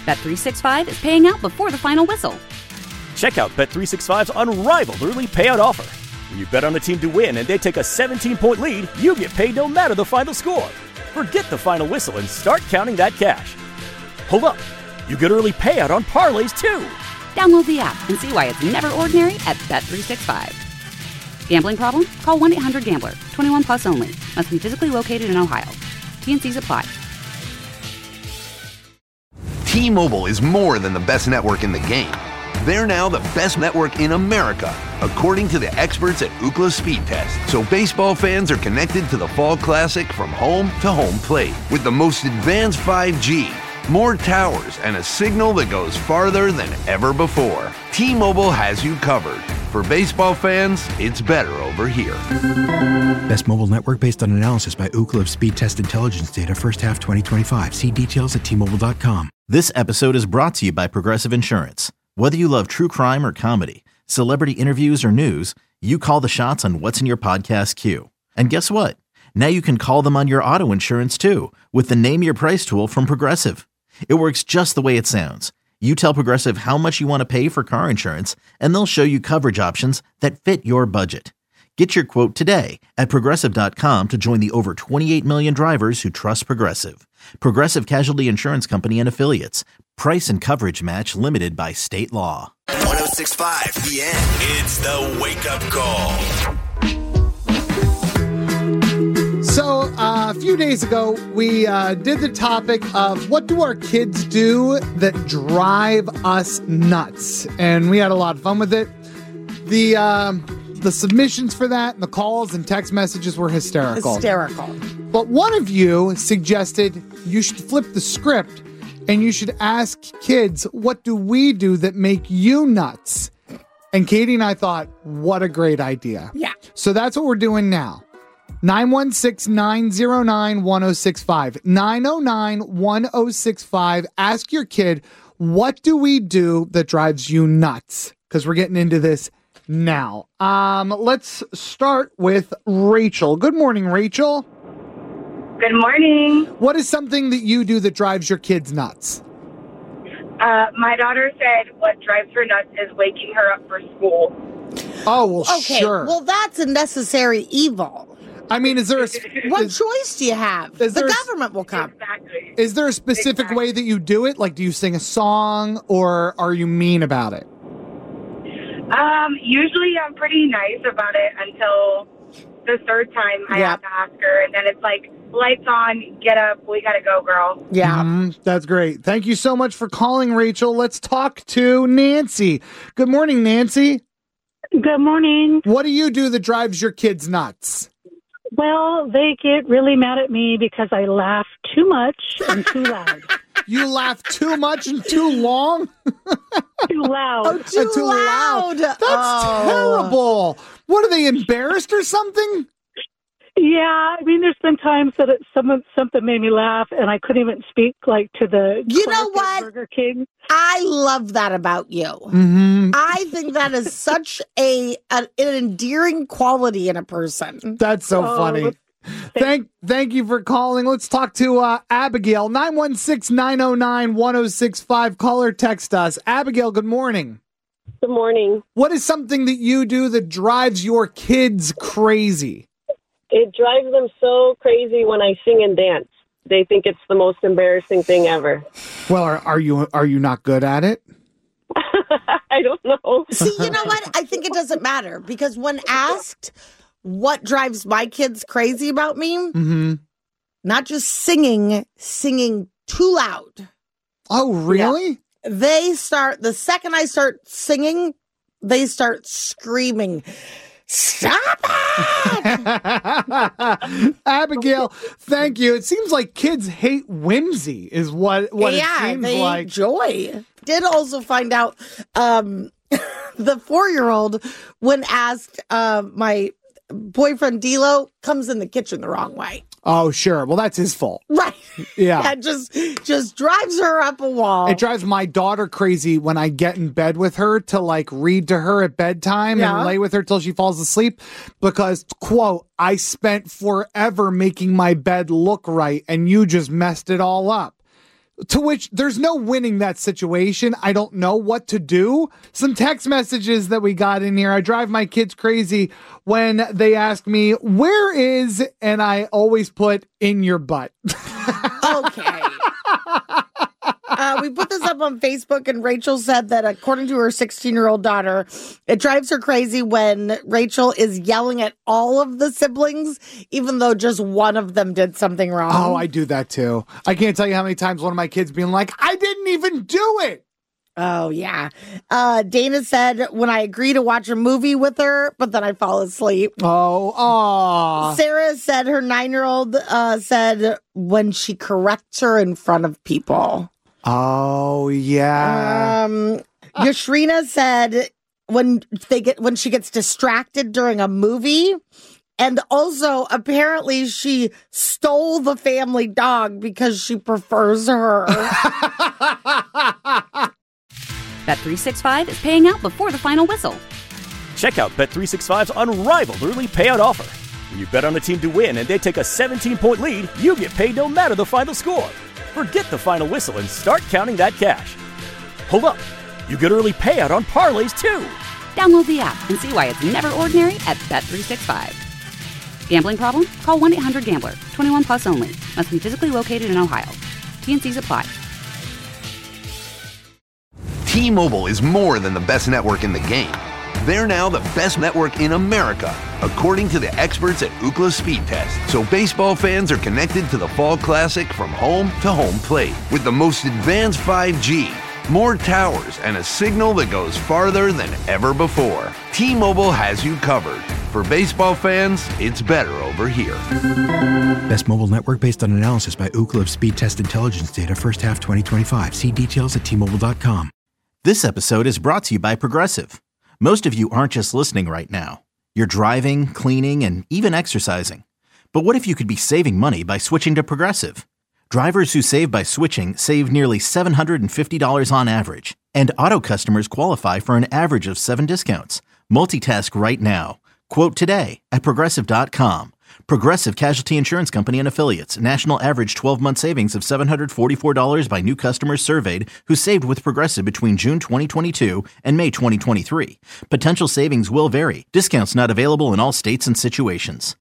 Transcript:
Bet365 is paying out before the final whistle. Check out Bet365's unrivaled early payout offer. When you bet on a team to win and they take a 17-point lead, you get paid no matter the final score. Forget the final whistle and start counting that cash. Hold up. You get early payout on parlays, too. Download the app and see why it's never ordinary at Bet365. Gambling problem? Call 1-800-GAMBLER. 21 plus only. Must be physically located in Ohio. T&Cs apply. T-Mobile is more than the best network in the game. They're now the best network in America, according to the experts at Ookla Speed Test. So baseball fans are connected to the Fall Classic from home to home plate with the most advanced 5G, more towers, and a signal that goes farther than ever before. T-Mobile has you covered. For baseball fans, it's better over here. Best mobile network based on analysis by Ookla of Speed Test Intelligence data first half 2025. See details at T-Mobile.com. This episode is brought to you by Progressive Insurance. Whether you love true crime or comedy, celebrity interviews or news, you call the shots on what's in your podcast queue. And guess what? Now you can call them on your auto insurance too with the Name Your Price tool from Progressive. It works just the way it sounds. You tell Progressive how much you want to pay for car insurance, and they'll show you coverage options that fit your budget. Get your quote today at Progressive.com to join the over 28 million drivers who trust Progressive. Progressive Casualty Insurance Company and Affiliates. Price and coverage match limited by state law. 106.5 The End. It's the wake-up call. So, a few days ago, we did the topic of what do our kids do that drive us nuts? And we had a lot of fun with it. The submissions for that and the calls and text messages were hysterical. But one of you suggested you should flip the script and you should ask kids, what do we do that make you nuts? And Katie and I thought, what a great idea. Yeah. So that's what we're doing now. 916-909-1065. 909-1065. Ask your kid, what do we do that drives you nuts? Because we're getting into this now. Let's start with Rachel. Good morning, Rachel. Good morning. What is something that you do that drives your kids nuts? My daughter said what drives her nuts is waking her up for school. Oh, well, okay, sure. well, that's a necessary evil. I mean, is there a... What choice do you have? The government will come. Exactly. Is there a specific way that you do it? Like, do you sing a song or are you mean about it? Usually I'm pretty nice about it until the third time I have to ask her. And then it's like, lights on, get up, we gotta go, girl. Yeah. That's great. Thank you so much for calling, Rachel. Let's talk to Nancy. Good morning, Nancy. Good morning. What do you do that drives your kids nuts? Well, they get really mad at me because I laugh too much and too loud. You laugh too much and too long? Too loud. Oh, too loud. That's terrible. What, are they embarrassed or something? Yeah, I mean, there's been times that something made me laugh, and I couldn't even speak, like, to the You know what? Burger King. I love that about you. Mm-hmm. I think that is such an endearing quality in a person. That's so funny. Thank you for calling. Let's talk to Abigail. 916-909-1065. Call or text us. Abigail, good morning. Good morning. What is something that you do that drives your kids crazy? It drives them so crazy when I sing and dance. They think it's the most embarrassing thing ever. Well, are you not good at it? I don't know. See, you know what? I think it doesn't matter because when asked what drives my kids crazy about me, not just singing too loud. Oh, really? Yeah. The second I start singing, they start screaming. Stop it! Abigail, thank you. It seems like kids hate whimsy is what it seems they like. Enjoy. Did also find out the 4-year-old, when asked, my boyfriend D'Lo comes in the kitchen the wrong way. Oh, sure. Well, that's his fault. Right. Yeah. That just drives her up a wall. It drives my daughter crazy when I get in bed with her to like read to her at bedtime and lay with her till she falls asleep because, quote, I spent forever making my bed look right and you just messed it all up. To which there's no winning that situation. I don't know what to do. Some text messages that we got in here. I drive my kids crazy when they ask me, where is, and I always put in your butt. Okay. We put this up on Facebook, and Rachel said that according to her 16-year-old daughter, it drives her crazy when Rachel is yelling at all of the siblings, even though just one of them did something wrong. Oh, I do that too. I can't tell you how many times one of my kids being like, I didn't even do it. Oh, yeah. Dana said, when I agree to watch a movie with her, but then I fall asleep. Oh, aw. Sarah said her 9-year-old said when she corrects her in front of people. Oh, yeah. Yashrina said when she gets distracted during a movie. And also, apparently, she stole the family dog because she prefers her. Bet365 is paying out before the final whistle. Check out Bet365's unrivaled early payout offer. When you bet on a team to win and they take a 17-point lead, you get paid no matter the final score. Forget the final whistle and start counting that cash. Hold up. You get early payout on parlays, too. Download the app and see why it's never ordinary at Bet365. Gambling problem? Call 1-800-GAMBLER. 21 plus only. Must be physically located in Ohio. T&Cs apply. T-Mobile is more than the best network in the game. They're now the best network in America, according to the experts at Ookla Speed Test. So baseball fans are connected to the Fall Classic from home to home plate with the most advanced 5G, more towers, and a signal that goes farther than ever before. T-Mobile has you covered. For baseball fans, it's better over here. Best mobile network based on analysis by Ookla of Speed Test Intelligence data first half 2025. See details at T-Mobile.com. This episode is brought to you by Progressive. Most of you aren't just listening right now. You're driving, cleaning, and even exercising. But what if you could be saving money by switching to Progressive? Drivers who save by switching save nearly $750 on average. And auto customers qualify for an average of 7 discounts. Multitask right now. Quote today at Progressive.com. Progressive Casualty Insurance Company and Affiliates. National average 12-month savings of $744 by new customers surveyed who saved with Progressive between June 2022 and May 2023. Potential savings will vary. Discounts not available in all states and situations.